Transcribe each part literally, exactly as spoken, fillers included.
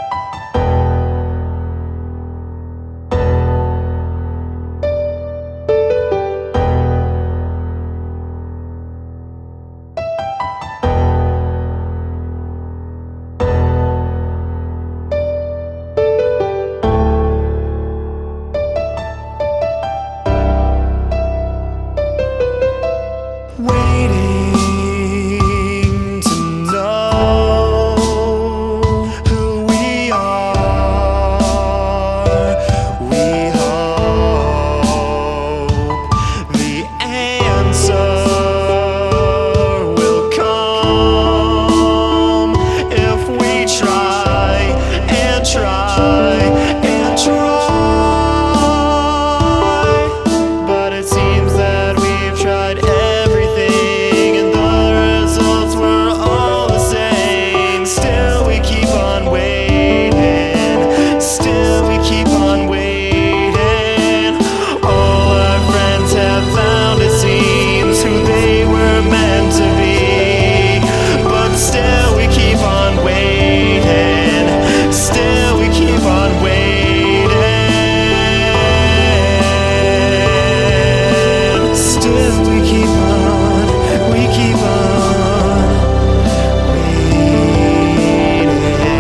Waiting to know who we are. We hope the answer will come if we try and try and try. But it seems that we've tried everything and the results were all the same. Still we keep on waiting, still we keep on waiting. All our friends have found, it seems, who they were meant to be. But still we keep on waiting, still we keep on waiting. Still we keep on, we keep on waiting.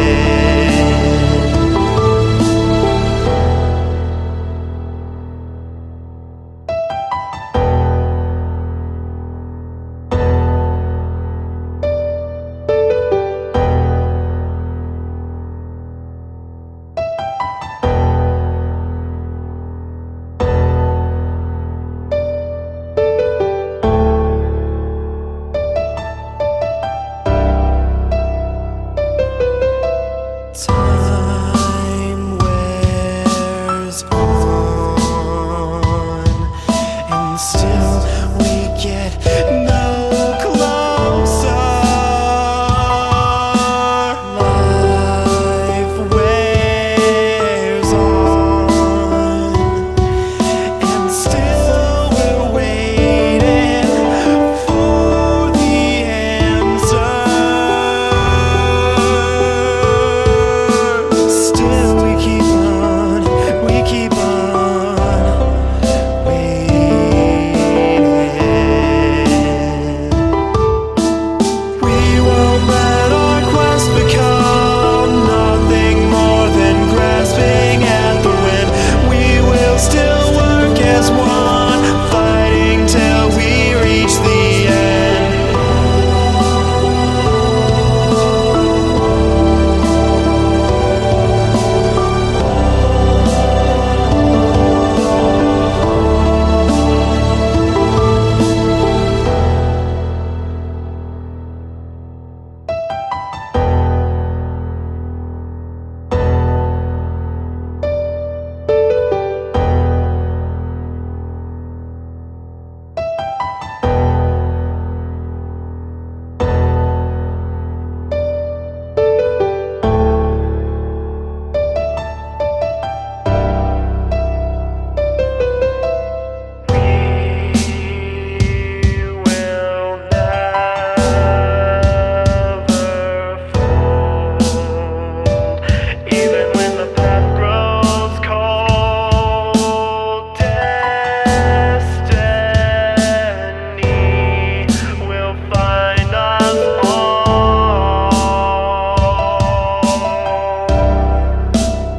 Time wears on, and still we get no closer. Life wears on, and still we're waiting for the answer. Still we keep on, we keep on waiting. We won't let our quest become nothing more than grasping at the wind. We will still work as one, fighting till we reach the end.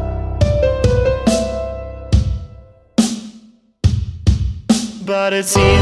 But it seems